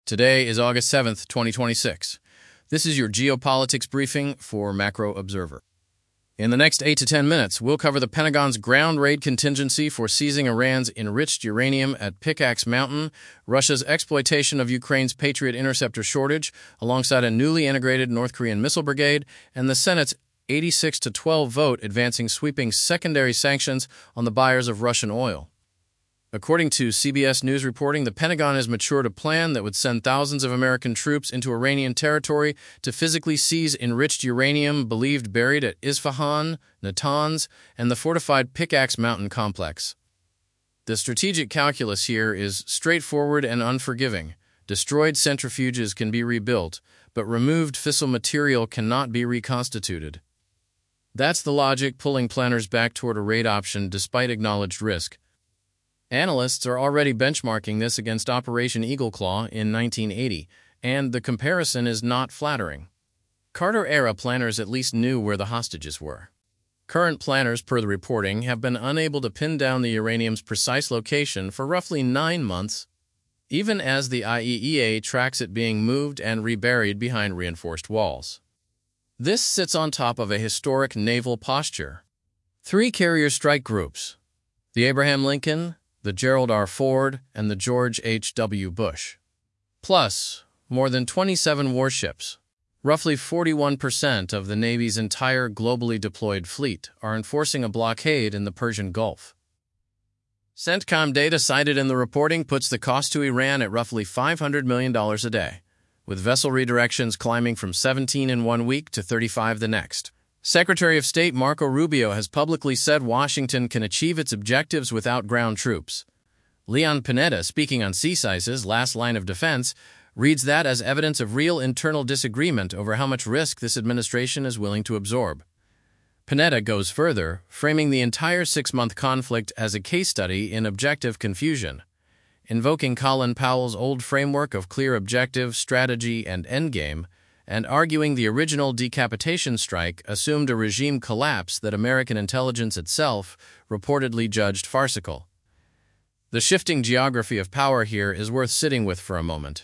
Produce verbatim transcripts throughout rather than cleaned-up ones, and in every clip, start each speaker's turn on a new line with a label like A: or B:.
A: Today is August seventh, twenty twenty-six. This is your geopolitics briefing for Macro Observer. In the next eight to ten minutes, we'll cover the Pentagon's ground raid contingency for seizing Iran's enriched uranium at Pickaxe Mountain, Russia's exploitation of Ukraine's Patriot interceptor shortage, alongside a newly integrated North Korean missile brigade, and the Senate's eighty-six to twelve vote advancing sweeping secondary sanctions on the buyers of Russian oil. According to C B S News reporting, the Pentagon has matured a plan that would send thousands of American troops into Iranian territory to physically seize enriched uranium believed buried at Isfahan, Natanz, and the fortified Pickaxe Mountain complex. The strategic calculus here is straightforward and unforgiving. Destroyed centrifuges can be rebuilt, but removed fissile material cannot be reconstituted. That's the logic pulling planners back toward a raid option despite acknowledged risk. Analysts are already benchmarking this against Operation Eagle Claw in nineteen eighty, and the comparison is not flattering. Carter-era planners at least knew where the hostages were. Current planners, per the reporting, have been unable to pin down the uranium's precise location for roughly nine months, even as the I A E A tracks it being moved and reburied behind reinforced walls. This sits on top of a historic naval posture. Three carrier strike groups, the Abraham Lincoln, the Gerald R. Ford, and the George H W. Bush. Plus, more than twenty-seven warships, roughly forty-one percent of the Navy's entire globally deployed fleet, are enforcing a blockade in the Persian Gulf. CENTCOM data cited in the reporting puts the cost to Iran at roughly five hundred million dollars a day, with vessel redirections climbing from seventeen in one week to thirty-five the next. Secretary of State Marco Rubio has publicly said Washington can achieve its objectives without ground troops. Leon Panetta, speaking on C S I S's last line of defense, reads that as evidence of real internal disagreement over how much risk this administration is willing to absorb. Panetta goes further, framing the entire six-month conflict as a case study in objective confusion, invoking Colin Powell's old framework of clear objective, strategy, and endgame, and arguing the original decapitation strike assumed a regime collapse that American intelligence itself reportedly judged farcical. The shifting geography of power here is worth sitting with for a moment.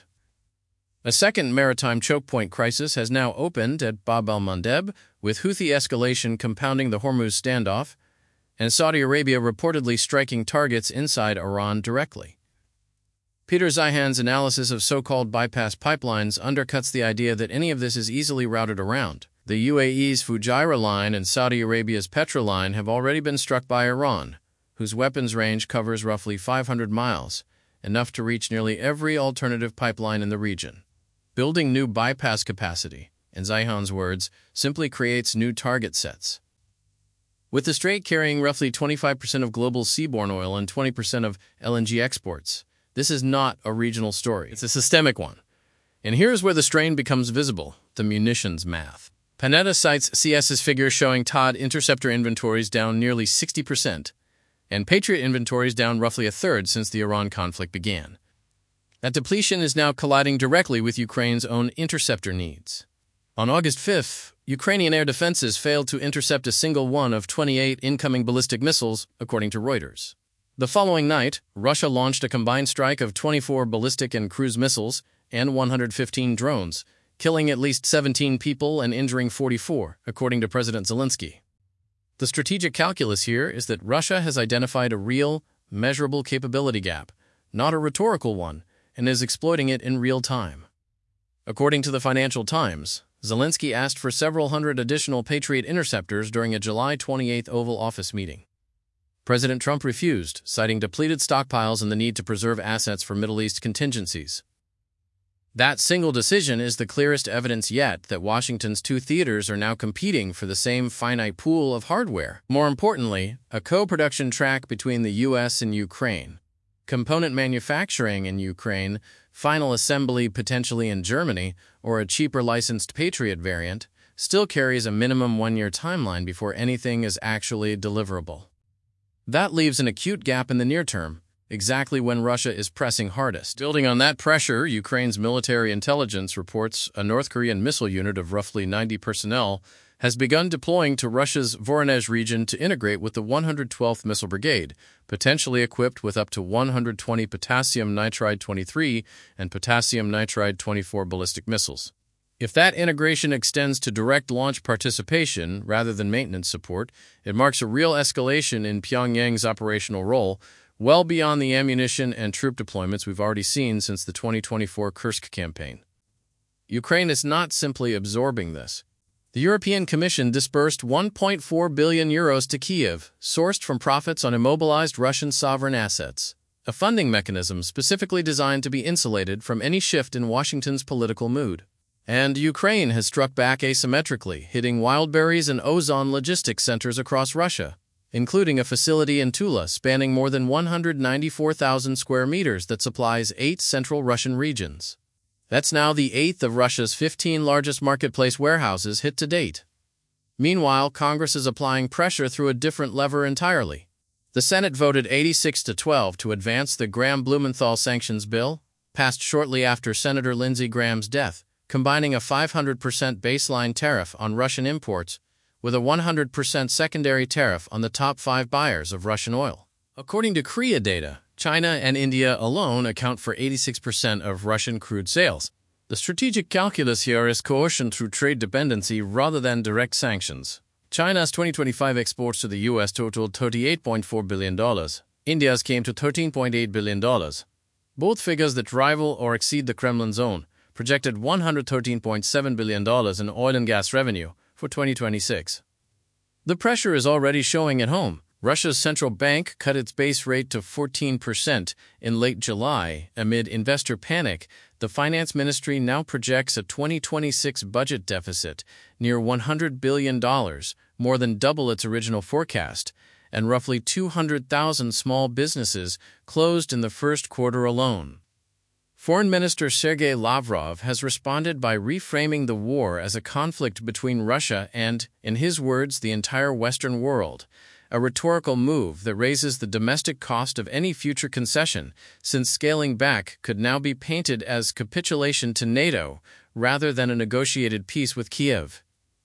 A: A second maritime choke point crisis has now opened at Bab el-Mandeb, with Houthi escalation compounding the Hormuz standoff, and Saudi Arabia reportedly striking targets inside Iran directly. Peter Zeihan's analysis of so-called bypass pipelines undercuts the idea that any of this is easily routed around. The U A E's Fujairah line and Saudi Arabia's Petra line have already been struck by Iran, whose weapons range covers roughly five hundred miles, enough to reach nearly every alternative pipeline in the region. Building new bypass capacity, in Zeihan's words, simply creates new target sets. With the strait carrying roughly twenty-five percent of global seaborne oil and twenty percent of L N G exports, this is not a regional story. It's a systemic one. And here's where the strain becomes visible, the munitions math. Panetta cites C S's figures showing Todd interceptor inventories down nearly sixty percent, and Patriot inventories down roughly a third since the Iran conflict began. That depletion is now colliding directly with Ukraine's own interceptor needs. On August fifth, Ukrainian air defenses failed to intercept a single one of twenty-eight incoming ballistic missiles, according to Reuters. The following night, Russia launched a combined strike of twenty-four ballistic and cruise missiles and one hundred fifteen drones, killing at least seventeen people and injuring forty-four, according to President Zelensky. The strategic calculus here is that Russia has identified a real, measurable capability gap, not a rhetorical one, and is exploiting it in real time. According to the Financial Times, Zelensky asked for several hundred additional Patriot interceptors during a July twenty-eighth Oval Office meeting. President Trump refused, citing depleted stockpiles and the need to preserve assets for Middle East contingencies. That single decision is the clearest evidence yet that Washington's two theaters are now competing for the same finite pool of hardware. More importantly, a co-production track between the U S and Ukraine, component manufacturing in Ukraine, final assembly potentially in Germany, or a cheaper licensed Patriot variant, still carries a minimum one-year timeline before anything is actually deliverable. That leaves an acute gap in the near term, exactly when Russia is pressing hardest. Building on that pressure, Ukraine's military intelligence reports a North Korean missile unit of roughly ninety personnel has begun deploying to Russia's Voronezh region to integrate with the one hundred twelfth Missile Brigade, potentially equipped with up to one hundred twenty potassium nitride twenty-three and potassium nitride twenty-four ballistic missiles. If that integration extends to direct launch participation rather than maintenance support, it marks a real escalation in Pyongyang's operational role, well beyond the ammunition and troop deployments we've already seen since the twenty twenty-four Kursk campaign. Ukraine is not simply absorbing this. The European Commission disbursed one point four billion euros to Kyiv, sourced from profits on immobilized Russian sovereign assets, a funding mechanism specifically designed to be insulated from any shift in Washington's political mood. And Ukraine has struck back asymmetrically, hitting Wildberries and Ozon logistics centers across Russia, including a facility in Tula spanning more than one hundred ninety-four thousand square meters that supplies eight central Russian regions. That's now the eighth of Russia's fifteen largest marketplace warehouses hit to date. Meanwhile, Congress is applying pressure through a different lever entirely. The Senate voted eighty-six to twelve to advance the Graham-Blumenthal sanctions bill, passed shortly after Senator Lindsey Graham's death, combining a five hundred percent baseline tariff on Russian imports with a one hundred percent secondary tariff on the top five buyers of Russian oil. According to C R I A data, China and India alone account for eighty-six percent of Russian crude sales. The strategic calculus here is coercion through trade dependency rather than direct sanctions. China's twenty twenty-five exports to the U S totaled thirty-eight point four billion dollars. India's came to thirteen point eight billion dollars. Both figures that rival or exceed the Kremlin's own, projected one hundred thirteen point seven billion dollars in oil and gas revenue for twenty twenty-six. The pressure is already showing at home. Russia's central bank cut its base rate to fourteen percent in late July. Amid investor panic, the finance ministry now projects a twenty twenty-six budget deficit near one hundred billion dollars, more than double its original forecast, and roughly two hundred thousand small businesses closed in the first quarter alone. Foreign Minister Sergei Lavrov has responded by reframing the war as a conflict between Russia and, in his words, the entire Western world, a rhetorical move that raises the domestic cost of any future concession, since scaling back could now be painted as capitulation to NATO rather than a negotiated peace with Kyiv.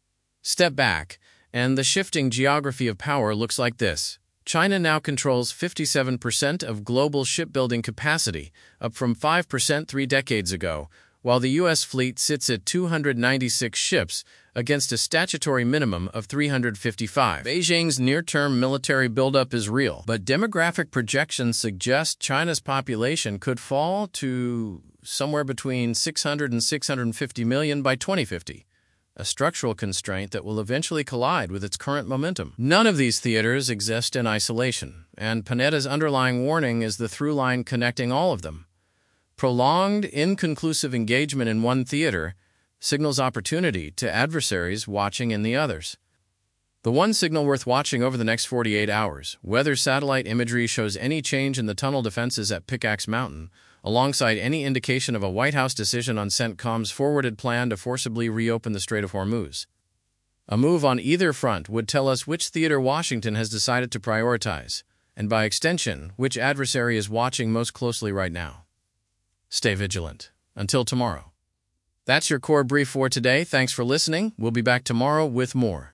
A: Step back, and the shifting geography of power looks like this. China now controls fifty-seven percent of global shipbuilding capacity, up from five percent three decades ago, while the U S fleet sits at two hundred ninety-six ships against a statutory minimum of three hundred fifty-five. Beijing's near-term military buildup is real, but demographic projections suggest China's population could fall to somewhere between six hundred and six hundred fifty million by twenty fifty. A structural constraint that will eventually collide with its current momentum. None of these theaters exist in isolation, and Panetta's underlying warning is the through line connecting all of them. Prolonged, inconclusive engagement in one theater signals opportunity to adversaries watching in the others. The one signal worth watching over the next forty-eight hours, whether satellite imagery shows any change in the tunnel defenses at Pickaxe Mountain, alongside any indication of a White House decision on CENTCOM's forwarded plan to forcibly reopen the Strait of Hormuz. A move on either front would tell us which theater Washington has decided to prioritize, and by extension, which adversary is watching most closely right now. Stay vigilant. Until tomorrow. That's your core brief for today. Thanks for listening. We'll be back tomorrow with more.